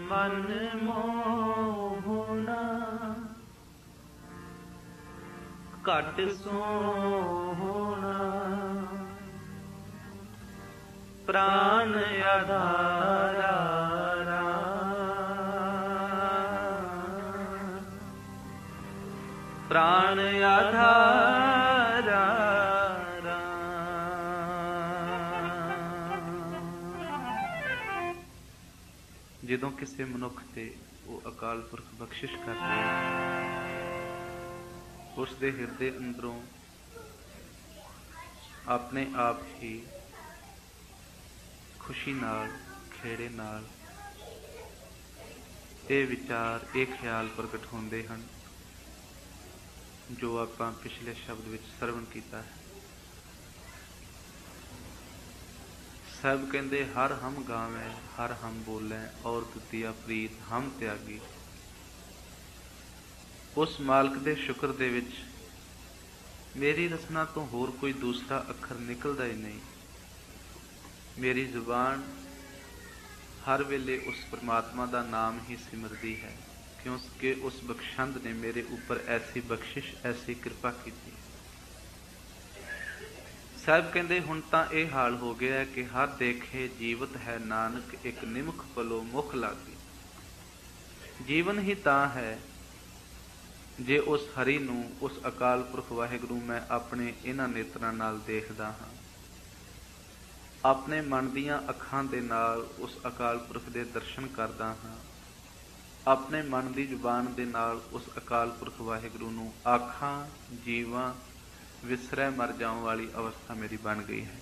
मन मोहना घट सोहना प्राण आधारा प्राण आधारा ਜਦੋਂ ਕਿਸੇ ਮਨੁੱਖ ਤੇ ਉਹ ਅਕਾਲ ਪੁਰਖ ਬਖਸ਼ਿਸ਼ ਕਰਦੇ ਉਸ ਦੇ ਹਿਰਦੇ ਅੰਦਰੋਂ ਆਪਣੇ ਆਪ ਹੀ ਖੁਸ਼ੀ ਨਾਲ ਖੇੜੇ ਨਾਲ ਇਹ ਵਿਚਾਰ ਇਹ ਖਿਆਲ ਪ੍ਰਗਟ ਹੁੰਦੇ ਹਨ ਜੋ ਆਪਾਂ ਪਿਛਲੇ ਸ਼ਬਦ ਵਿੱਚ ਸਰਵਣ ਕੀਤਾ ਹੈ। सब कहते हर हम गावे हर हम बोले और तुतिया प्रीत हम त्यागी। उस मालक दे शुक्र दे विच मेरी रचना तो होर कोई दूसरा अखर निकलता ही नहीं। मेरी जुबान हर वेले उस परमात्मा का नाम ही सिमरती है क्योंकि उस बख्शंद ने मेरे ऊपर ऐसी बख्शिश ऐसी कृपा की। साहब कहते हुण तां यह हाल हो गया है कि हर देखे जीवत है नानक एक निमख पलो मुख लागी। जीवन ही तां है जे उस हरि नूं उस अकाल पुरख वाहिगुरू मैं अपने इन्हां नेत्रां नाल देखदा हां, अपने मन दीआं अखां दे नाल उस अकाल पुरख दे दर्शन करदा हां, अपने मन दी जुबान दे नाल उस अकाल पुरख वाहिगुरू नूं आखां जीवां विसरै मर जाने वाली अवस्था मेरी बन गई है।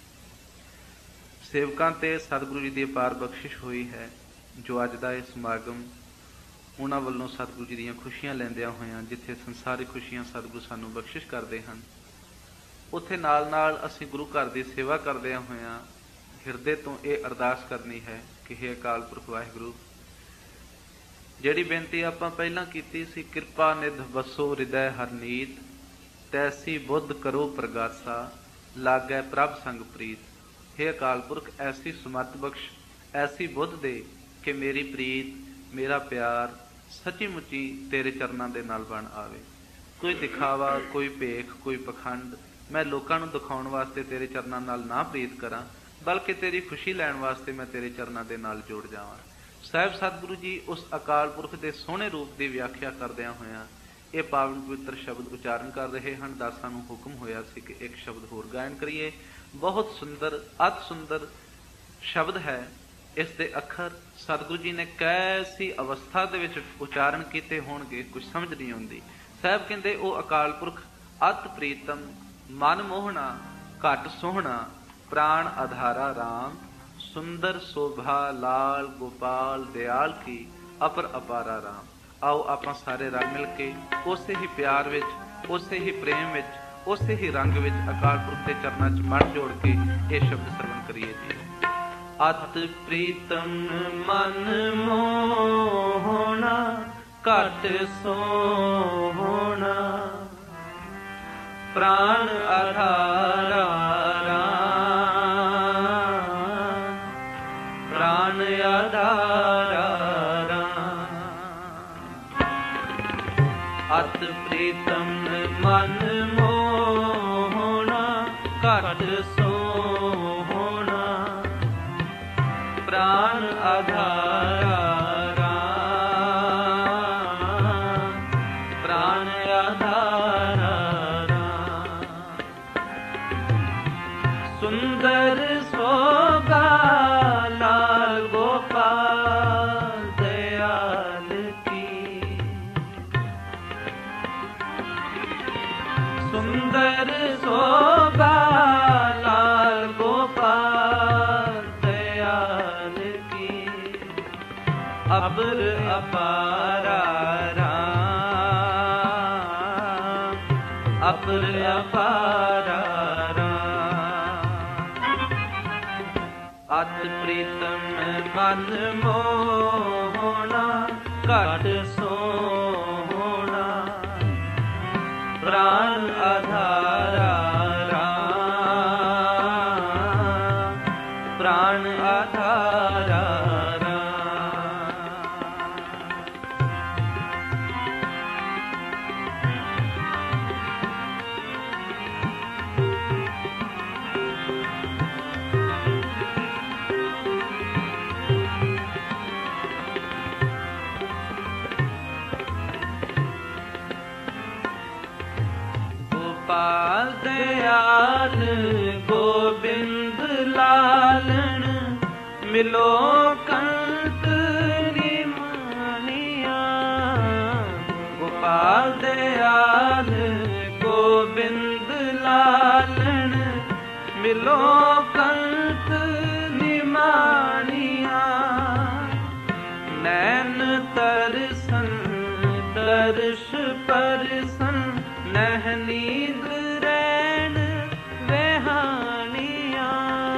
सेवकां ते सतगुरु जी की अपार बख्शिश हुई है जो अज का यह समागम उन्हां वल्लों सतगुरु जी दीआं खुशियां लैंदियां होइयां जिथे संसारिक खुशियां सतगुरु सानूं बख्शिश करते हैं उत्थे नाल नाल असीं गुरु घर की सेवा करदिआं होइयां हिरदे तो ये अरदास करनी है कि हे अकाल पुरख वाहिगुरू जिहड़ी बेनती आपां पहलां कीती सी किरपा निध वसो हृदय हरनीत तैसी बुद्ध करो प्रगासा लागै प्रभ संग प्रीत। हे अकाल पुरख ऐसी सुमत बख्श ऐसी बुद्ध दे कि मेरी प्रीत मेरा प्यार सची मुची तेरे चरणों के नाल बन आवे। कोई दिखावा कोई भेख कोई पखंड मैं लोगों को दिखाने वास्ते तेरे चरणों नाल ना प्रीत करा बल्कि तेरी खुशी लैण वास्ते मैं तेरे चरणों के नाल जोड़ जावां। साहिब सतगुरु जी उस अकाल पुरख के सोहने रूप की व्याख्या करदिआं होइआं ये पावन पवित्र शब्द उच्चारण कर रहे हैं। दासां नूं हुक्म होया सी कि एक शब्द होर गायन करिए। बहुत सुंदर अति सुंदर शब्द है। इस दे अखर सतगुरु जी ने कैसी अवस्था दे विच उच्चारण किए होणगे कुछ समझ नहीं आउंदी। साहब कहंदे ओ अकाल पुरख अत प्रीतम मन मोहना घट सोहना प्राण आधारा राम सुंदर शोभा लाल गोपाल दयाल की अपर अपारा राम। आओ आप सारे रल मिल के उस ही प्यार विच उस ही प्रेम विच उस ही रंग विच अकाल पुरख के चरणों च मन जोड़ के ये शब्द श्रवण करिए जी। अत प्रीतम मन मोहना घट सोहना प्राण आधारा प्राण आधारा अत प्रीतम मन मोहना घट सोहना प्राण आधारा प्राण आधारा सुंदर शोभा लाल गोपाल दयाल की सुंदर शोभा लाल गोपाल दयाल की अबर अपारा राम अपर अपारा अत प्रीतम मन मोहना घट सोहना प्राण आधारा प्राण आधारा ਗੋਪਾਲ ਦਿਆਲ ਗੋਬਿੰਦ ਲਾਲਣ ਮਿਲੋ ਕੰਤ ਨਿਮਾਣੀਆਂ। ਗੋਪਾਲ ਦਿਆਲ ਗੋਬਿੰਦ ਲਾਲਣ ਮਿਲੋ ਕੰਤ ਨਿਮਾਣੀਆਂ। ਨੈਣ ਤਰਸਨ ਦਰਸ਼ ਪਰਸਨ ਨਹਿ ਨੀਂਦ ਰੈਣ ਵਹਿਾਣੀਆਂ।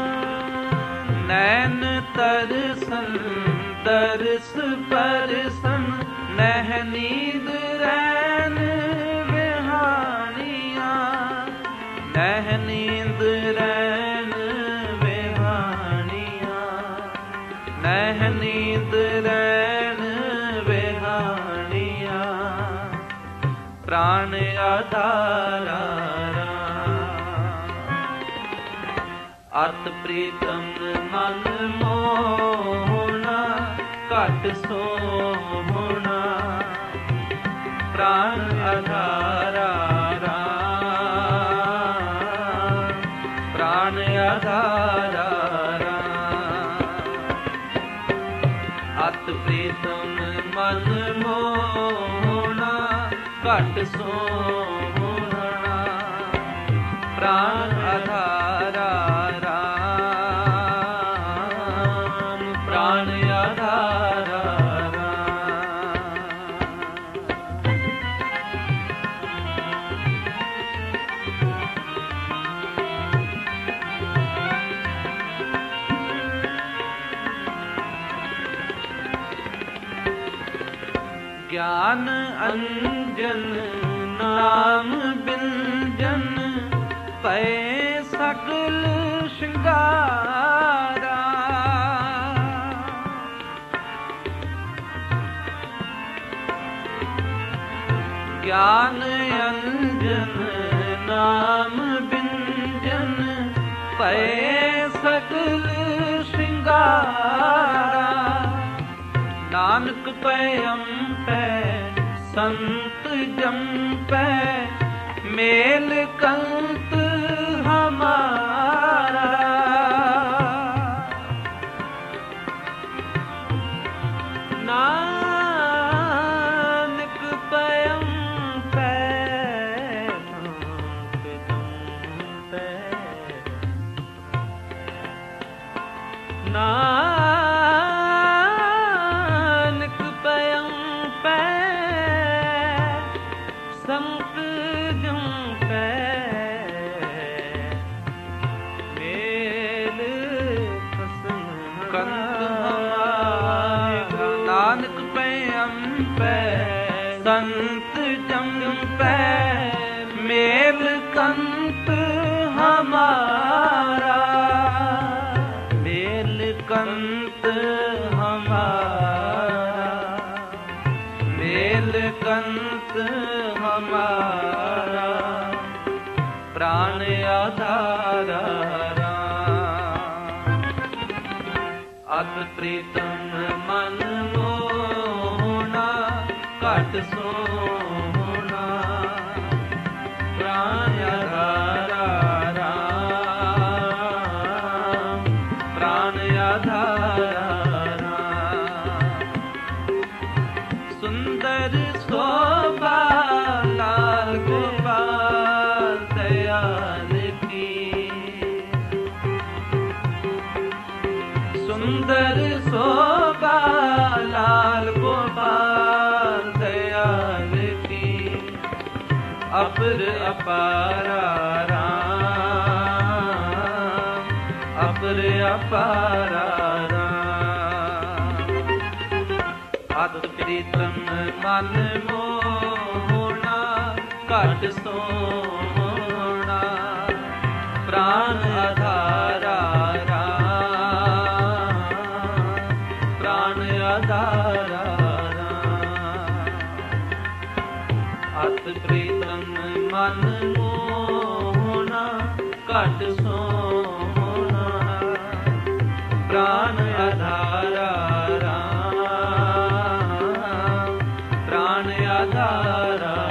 ਨੈਣ ਤਰਸਨ ਦਰਸ ਪਰਸਨ ਨਹਿ ਨੀਂਦ ਰੈਣ ਵਹਿਾਣੀਆਂ। ਨਹਿ ਨੀਂਦ ਰੈਣ ਵਹਿਾਣੀਆਂ। ਨਹਿ ਨੀਂਦ ਰੈਣ ਵਹਿਾਣੀਆਂ। ਪ੍ਰਾਣ ਆਧਾਰਾ ਅਤ ਪ੍ਰੀਤਮ ਮਨ ਮੋਹਣਾ ਘਟ ਸੋਹਣਾ। ਪ੍ਰਾਣ ਆਧਾਰਾ ਪ੍ਰਾਣ ਆਧਾਰਾ ਅਤ ਪ੍ਰੀਤਮ ਮਨ ਮੋਹਣਾ ਘਟ ਸੋਹਣਾ। ਪ੍ਰਾਣ ਆਧਾਰਾ ਰਾਮ ਪ੍ਰਾਣ ਆਧਾਰਾ ਗਿਆਨ ਅੰਜਨ ਨਾਮ ਬਿੰਜਨ ਪਏ ਸਗਲ ਸ਼ਿੰਗਾਰਾ। ਗਿਆਨ ਅੰਜਨ ਨਾਮ ਬਿੰਜਨ ਪਏ ਸਗਲ ਸ਼ਿੰਗਾਰਾ। ਨਾਨਕ ਪਇਮ ਪੈ ਸੰਤ ਜੰਪੈ ਮੇਲ ਕੰਤ ਹਮਾਰਾ। ਨਾਨਕ ਪਇਮ ਪੈ ਸੰਤ ਜੰਪੈ ਨਾਨਕ ਪਇਮ ਪੈ ਸੰਤ ਜੰਪੈ ਮੇਲ ਕਸਮ ਕੰਤ ਹਮਾਰਾ। ਨਾਨਕ ਪਇਮ ਪੈ ਸੰਤ ਜੰਪੈ ਮੇਲ ਕੰਤ ਹਮਾਰਾ। ਮੇਲ ਕੰਤ ਹਮਾਰਾ। ਮੇਲ ਕੰਤ ਹਮਾਰਾ। ਪ੍ਰਾਣ ਆਧਾਰਾ ਅਤ ਪ੍ਰੀਤਮ ਮਨ ਮੋਹਣਾ ਘਟ ਸੋਹਣਾ। ਪ੍ਰਾਣ ਆਧਾਰਾ ਪ੍ਰਾਣ ਆਧਾਰਾ ਸੁੰਦਰ ਸੋਭਾ ਲਾਲ ਗੋਪਾਲ ਦਇਆਲ ਕੀ। ਸੁੰਦਰ ਸੋਭਾ ਲਾਲ ਗੋਪਾਲ ਦਇਆਲ ਕੀ। ਅਪਰ ਅਪਾਰਾ ਰਾਮ ਅਪਰ ਅਪਾਰਾ ਅਤ ਪ੍ਰੀਤਮ ਮਨ ਮੋਹਣਾ ਘਟ ਸੋਹਣਾ। ਪ੍ਰਾਣ ਆਧਾਰਾ ਪ੍ਰਾਣ ਆਧਾਰਾ ਅਤ ਪ੍ਰੀਤਮ ਮਨ ਮੋਹਣਾ ਘਟ ਸੋਹਣਾ। ਪ੍ਰਾਣ ਆਧਾਰਾ ਪ੍ਰਾਣ ਆਧਾਰਾ